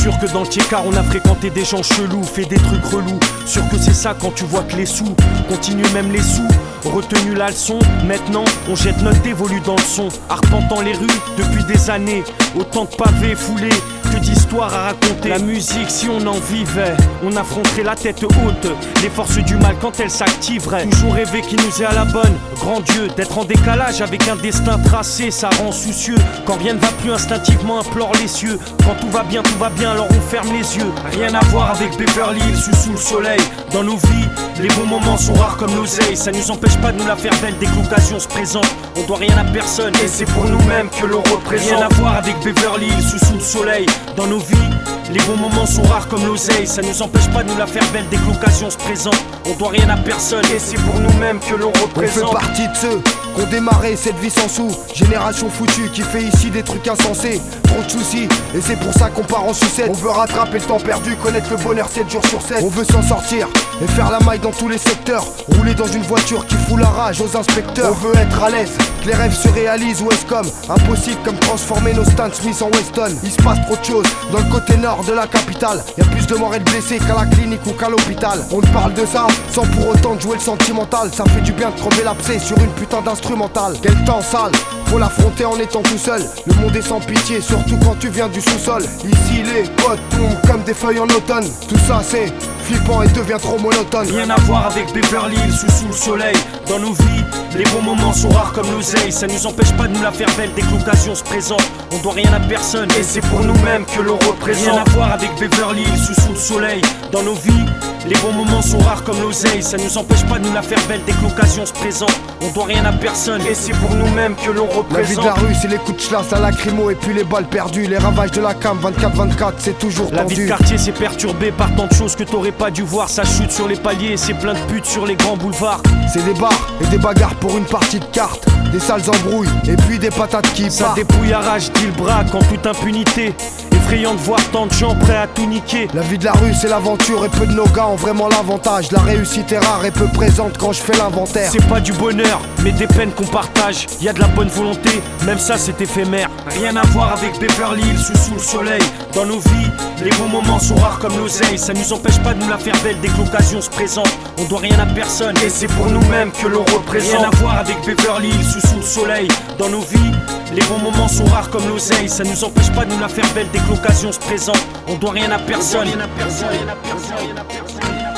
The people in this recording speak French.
sûr que dans le Tchékar on a fréquenté des gens chelous, fait des trucs relous. Sûr que c'est ça quand tu vois que les sous continuent, même les sous. Retenu la leçon, maintenant on jette notre dévolu dans le son. Arpentant les rues depuis des années, autant de pavés foulés que d'histoires à raconter. La musique, si on en vivait, on affronterait la tête haute les forces du mal quand elles s'activeraient. Toujours rêver qui nous est à la bonne, grand Dieu. D'être en décalage avec un destin tracé, ça rend soucieux. Quand rien ne va plus, instinctivement implore les cieux. Quand tout va bien, alors on ferme les yeux. Rien à voir avec Beverly Hills sous le soleil. Dans nos vies, les bons moments sont rares comme l'oseille. Ça nous empêche pas de nous la faire belle dès que l'occasion se présente. On doit rien à personne et c'est pour nous-mêmes que l'on représente. Rien à voir avec Beverly Hills sous le soleil. Dans nos vies, les bons moments sont rares comme l'oseille. Ça nous empêche pas de nous la faire belle dès que l'occasion se présente. On doit rien à personne et c'est pour nous-mêmes que l'on représente. On fait partie de ceux qui ont démarré cette vie sans sous. Génération foutue qui fait ici des trucs insensés. Trop de soucis et c'est pour ça qu'on part en sucette. On veut rattraper le temps perdu, connaître le bonheur 7 jours sur 7. On veut s'en sortir et faire la maille dans tous les secteurs. Rouler dans une voiture qui fout la rage aux inspecteurs. On veut être à l'aise, que les rêves se réalisent. Ou est-ce comme impossible comme transformer nos Stan Smith en Weston. Il se passe trop de choses dans le côté nord de la capitale. Y'a plus de morts et de blessés qu'à la clinique ou qu'à l'hôpital. On te parle de ça sans pour autant de jouer le sentimental. Ça fait du bien de crever l'abcès sur une putain d'instrumental. Quel temps sale, faut l'affronter en étant tout seul. Le monde est sans pitié, surtout quand tu viens du sous-sol. Ici les potes tombent comme des feuilles en automne. Tout ça c'est flippant et devient trop monotone. Rien à voir avec Beverly Hills sous le soleil. Dans nos vies, les bons moments sont rares comme l'oseille. Ça nous empêche pas de nous la faire belle dès que l'occasion se présente. On doit rien à personne et c'est pour nous-mêmes que l'on représente. Rien à voir avec Beverly Hills sous le soleil. Dans nos vies, les bons moments sont rares comme l'oseille. Ça nous empêche pas de nous la faire belle dès que l'occasion se présente. On doit rien à personne et c'est pour nous-mêmes que l'on représente. La vie de la rue c'est les coups de chlasse, la lacrymo et puis les balles perdues. Les ravages de la cam 24-24 c'est toujours tendu. La vie de quartier c'est perturbé par tant de choses que t'aurais pas dû voir. Ça chute sur les paliers, c'est plein de putes sur les grands boulevards. C'est des bars et des bagarres pour une partie de cartes. Des sales embrouilles et puis des patates qui ça partent. Dépouille arrache, dit le braque en toute impunité. Effrayant de voir tant de gens prêts à tout niquer. La vie de la rue c'est l'aventure et peu de nos gars ont vraiment l'avantage. La réussite est rare et peu présente quand je fais l'inventaire. C'est pas du bonheur mais des peines qu'on partage. Y a de la bonne volonté, même ça c'est éphémère. Rien à voir avec Beverly Hills sous le soleil. Dans nos vies, les bons moments sont rares comme l'oseille. Ça nous empêche pas de nous la faire belle dès que l'occasion se présente. On doit rien à personne et c'est pour nous-mêmes que l'on représente. Rien à voir avec Beverly Hills sous le soleil. Dans nos vies, les bons moments sont rares comme l'oseille. Ça nous empêche pas de nous la faire belle dès que l'occasion se présente. On doit rien à personne.